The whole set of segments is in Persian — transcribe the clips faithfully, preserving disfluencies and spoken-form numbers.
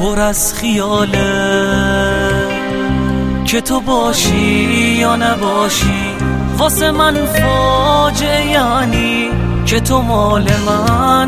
پر از خیاله که تو باشی یا نباشی. واسه من فاجعه یعنی که تو مال من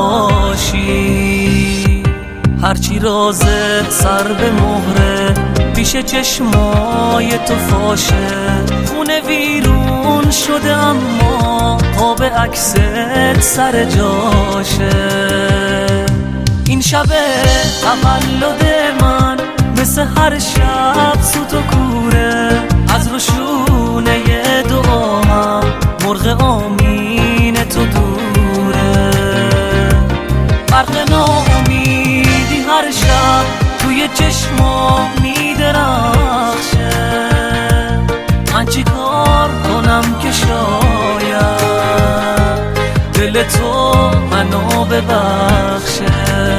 نباشی. هرچی رازه سر به مهره پیش چشمای تو فاشه. خونه ویرون شده اما قاب عکست سر جاشه. این شب تولد من مثل هر شب سوت و کوره. از روشونه دعاهم مرغ آمین تو دوره. برق ناامیدی هر شب توی چشمام میدرخشه. من چی کار کنم که شاید دل تو منو ببخشه.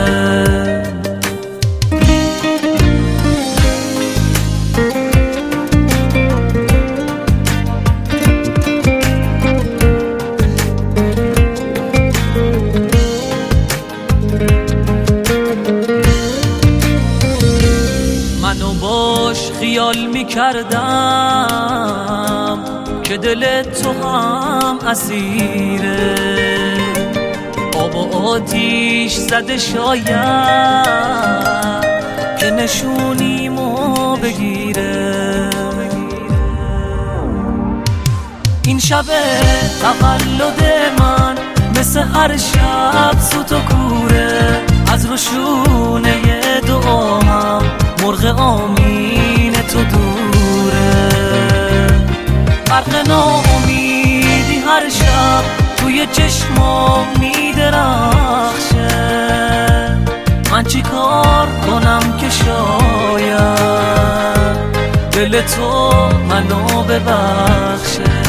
منو باش خیال میکردم که دل تو هم اسیره. آب و آتیش زده شاید که نشونیمو بگیره. این شب تولد من مثل هر شب سوت و کوره. از روشونه دعاهم مرغ آمین تو دوره. برق ناامیدی هر شب توی چشمام میدرخشه. من چی کار کنم که شاید دل تو منو ببخشه.